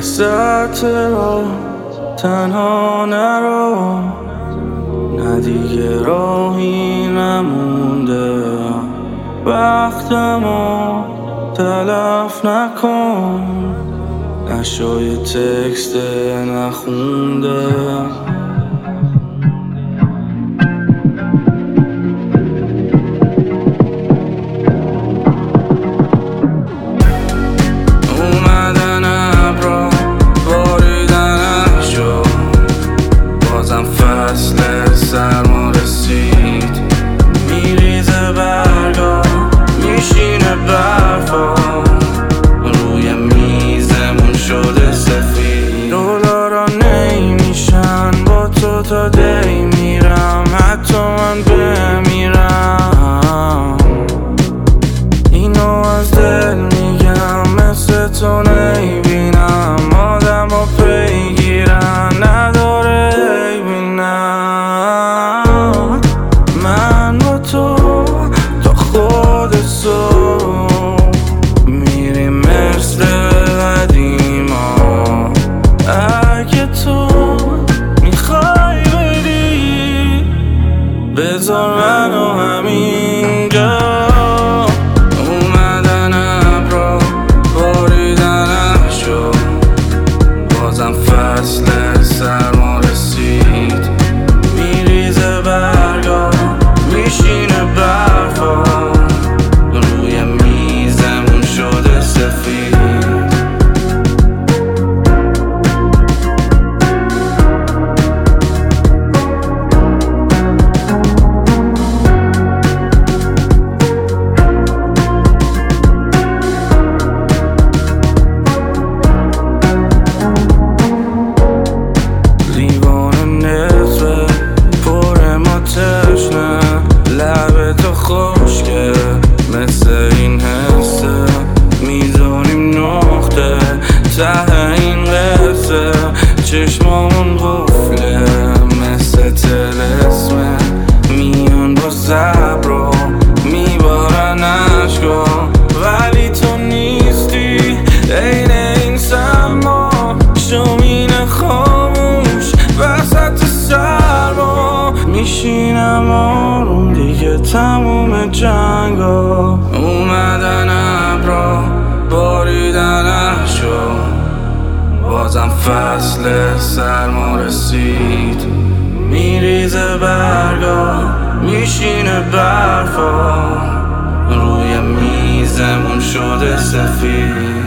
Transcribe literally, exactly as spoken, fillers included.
وسط را تنها نرو، نه دیگه راهی نمونده، وقتمو تلف نکن، نشای تکست نخونده. اومدن ابرا باریدن شو، بازم فصل سرما رسید، میریزه برگا میشینه برفا، روی میزمون شده سفید. دلارا نمیشن با تو تا دی میرم، حتی من بمیرم. اینو از دل میگم، مثل تو نمیبینم آدم ها پیگیرن، نداره بینم. من با تو تا خود صبح میریم مثل قدیما، اگه تو میخوای بری بذار منو همینجا. اومدن ابرا باریدن شو، بازم فصل سرما رسید، میریزه برگا میشینه برفا، روی میزمون شده سفید. خوشگه مثل این حسه، میزانیم نقطه ته این قصه، چشمامون قفله مثل طلسمه، میان با صبر و میبارن عشقا، ولی تو نیستی عین این سما، شومین خاموش وسط سرما، میشینم آروم دیگه تموم جنگا. اومدن ابرا باریدن شو، بازم فصل سرما رسید، میریزه برگا میشینه برفا، روی میزمون شده سفید.